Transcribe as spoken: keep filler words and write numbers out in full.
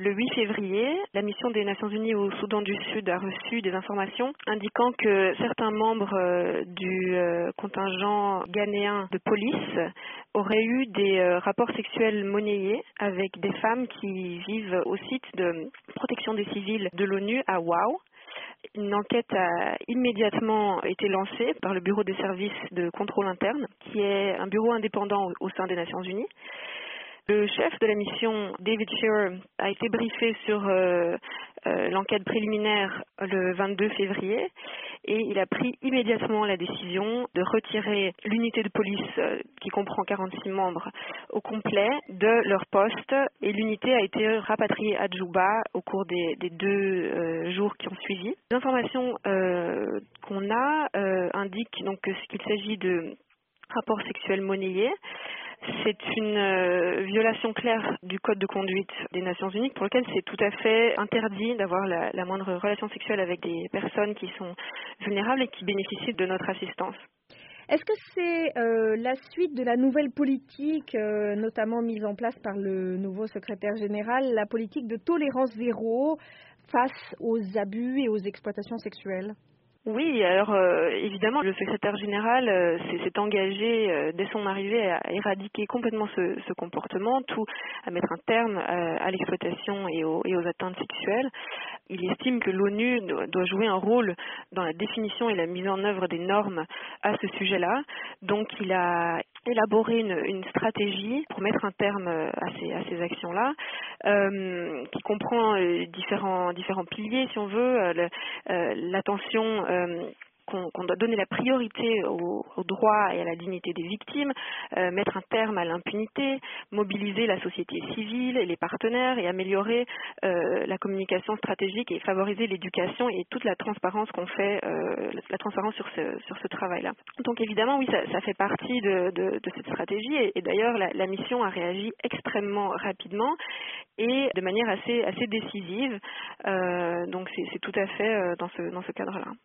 Le huit février, la mission des Nations Unies au Soudan du Sud a reçu des informations indiquant que certains membres euh, du euh, contingent ghanéen de police auraient eu des euh, rapports sexuels monnayés avec des femmes qui vivent au site de protection des civils de l'ONU à Wau. Une enquête a immédiatement été lancée par le Bureau des services de contrôle interne, qui est un bureau indépendant au sein des Nations Unies. Le chef de la mission, David Shearer, a été briefé sur euh, euh, l'enquête préliminaire le vingt-deux février et il a pris immédiatement la décision de retirer l'unité de police euh, qui comprend quarante-six membres au complet de leur poste et l'unité a été rapatriée à Djouba au cours des, des deux euh, jours qui ont suivi. Les informations euh, qu'on a euh, indiquent donc que- qu'il s'agit de rapports sexuels monnayés. C'est une euh, violation claire du code de conduite des Nations Unies pour lequel c'est tout à fait interdit d'avoir la, la moindre relation sexuelle avec des personnes qui sont vulnérables et qui bénéficient de notre assistance. Est-ce que c'est euh, la suite de la nouvelle politique, euh, notamment mise en place par le nouveau secrétaire général, la politique de tolérance zéro face aux abus et aux exploitations sexuelles ? Oui, alors euh, évidemment, le secrétaire général euh, s'est s'est engagé euh, dès son arrivée à éradiquer complètement ce, ce comportement, tout à mettre un terme à, à l'exploitation et aux, et aux atteintes sexuelles. Il estime que l'ONU doit doit jouer un rôle dans la définition et la mise en œuvre des normes à ce sujet-là. Donc il a élaboré une, une stratégie pour mettre un terme à ces, à ces actions-là, euh, qui comprend euh, différents, différents piliers, si on veut, euh, le- euh, l'attention euh, qu'on qu'on doit donner la priorité aux, aux droits et à la dignité des victimes, euh, mettre un terme à l'impunité, mobiliser la société civile et les partenaires et améliorer euh, la communication stratégique et favoriser l'éducation et toute la transparence qu'on fait, euh, la transparence sur ce, sur ce travail-là. Donc évidemment, oui, ça, ça fait partie de, de, de cette stratégie et, et d'ailleurs la, la mission a réagi extrêmement rapidement et de manière assez, assez décisive. Euh, donc c'est c'est tout à fait euh, dans ce, dans ce cadre-là.